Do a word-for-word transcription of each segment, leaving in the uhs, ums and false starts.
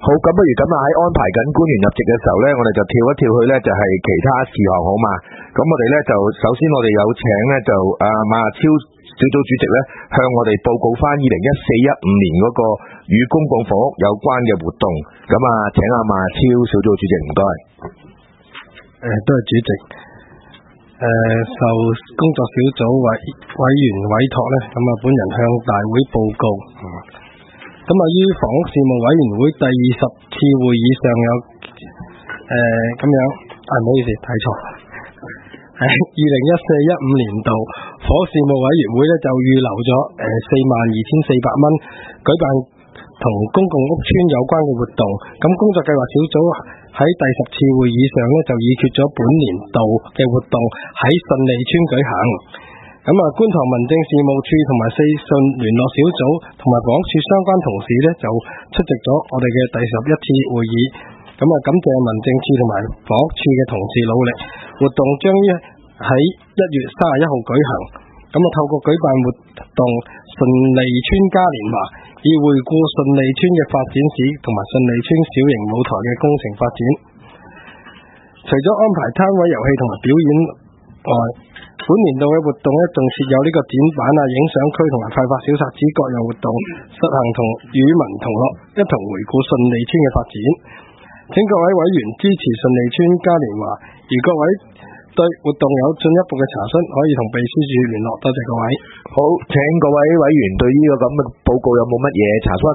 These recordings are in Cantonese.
好，咁不如咁啊，喺安排緊官員入席嘅時候咧，我哋就跳一跳去咧，就係其他事項好嘛？咁我哋咧就首先我哋有請咧就啊馬亞超小組主席咧向我哋報告翻二零一四一五年嗰個與公共房屋有關嘅活動。咁啊，請阿馬亞超小組主席唔該。 誒，多謝主席。誒，受工作小組委委員委託咧，咁啊，本人向大會報告。咁啊，於房屋事務委員會第二十次會議上有誒咁樣，啊唔好意思睇錯，喺二零一四一五年度房屋事務委員會咧就預留咗誒四萬二千四百蚊舉辦同公共屋邨有關嘅活動。咁工作計劃小組喺第十次會議上咧就議決咗本年度嘅活動喺順利邨舉行。咁啊，觀塘民政事務處同埋四信聯絡小組同埋房屋處相關同事咧就出席咗我哋嘅第十一次會議。咁啊，感謝民政處同埋房屋處嘅同事努力，活動將於喺一月三十一號舉行。咁啊，透過舉辦活動順利邨嘉年華，以回顧順利邨嘅發展史同埋順利邨小型舞台嘅工程發展。除咗安排攤位遊戲同埋表演外，本年度嘅活動咧，仲設有呢個展板啊、影相區同埋派發小冊子各樣活動，實行同與民同樂，一同回顧順利邨嘅發展。請各位委員支持順利邨嘉年華。如各位對活動有進一步嘅查詢，可以同秘書處聯絡。多謝各位。 好，請各位委員對呢個咁嘅報告有冇乜嘢查詢？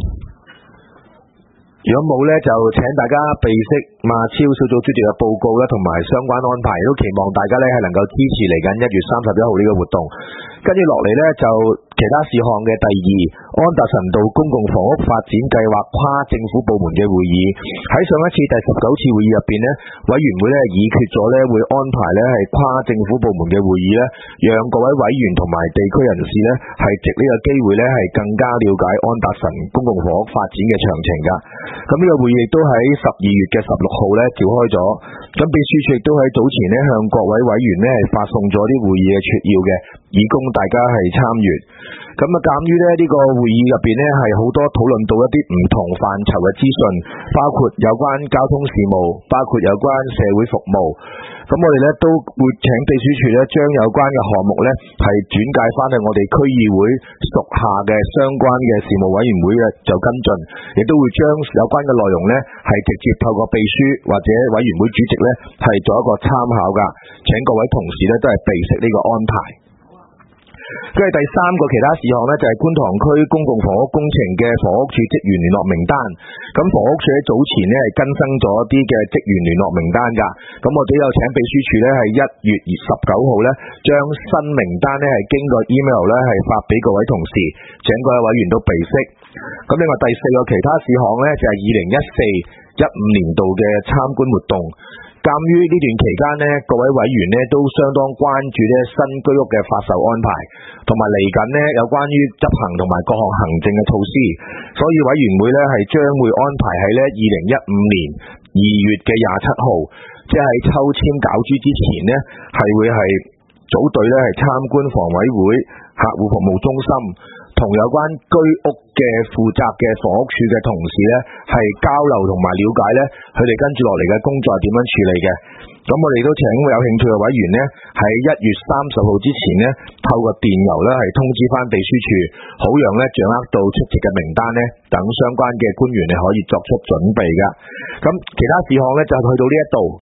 如果冇咧，就請大家備悉馬超小組主席嘅報告啦，同埋相關安排，都期望大家咧係能夠支持嚟緊一月三十一號呢個活動。跟住落嚟咧，就其他事項嘅第二，安達臣道公共房屋發展計劃跨政府部門嘅會議。喺上一次第十九次會議入邊咧，委員會咧議決咗咧會安排咧係跨政府部門嘅會議咧，讓各位委員同埋地區人士咧係藉呢個機會咧係更加了解安達臣公共房屋發展嘅詳情噶。咁呢個會議亦都喺十二月嘅十六號咧召開咗。咁秘書處亦都喺早前咧向各位委員咧係發送咗啲會議嘅撮要嘅，以供大家係參與。咁啊，鑒於咧呢個會議入邊咧係好多討論到一啲唔同範疇嘅資訊，包括有關交通事務，包括有關社會服務。咁我哋咧都會請秘書處咧將有關嘅項目咧係轉介翻去我哋區議會屬下嘅相關嘅事務委員會嘅就跟進，亦都會將有關嘅內容咧係直接透過秘書或者委員會主席咧係做一個參考噶。請各位同事咧都係備悉呢個安排。跟住第三個其他事項呢，就係觀塘區公共房屋工程嘅房屋處職員聯絡名單。咁房屋處喺早前呢係更新咗一啲嘅職員聯絡名單噶。咁我哋有請秘書處呢係一月十九號呢將新名單呢係經過 email 呢係發俾各位同事，請各位委員都備悉。咁另外第四個其他事項呢，就係二零一四一五年度嘅參觀活動。鑒於呢段期間呢，各位委員呢都相當關注呢新居屋嘅發售安排，同埋嚟緊呢有關於執行同埋各項行政嘅措施，所以委員會呢係將會安排喺呢二零一五年二月嘅廿七號，即係喺抽籤攪珠之前呢，係會係組隊呢係參觀房委會客戶服務中心，同有關居屋嘅負責嘅房屋處嘅同事呢係交流同埋了解呢佢哋跟住落嚟嘅工作係點樣處理嘅。咁我哋都請有興趣嘅委員呢喺一月三十號之前呢透過電郵呢係通知翻秘書處，好讓呢掌握到出席嘅名單呢等相關嘅官員呢可以作出準備噶。咁其他事項呢就去到呢一度，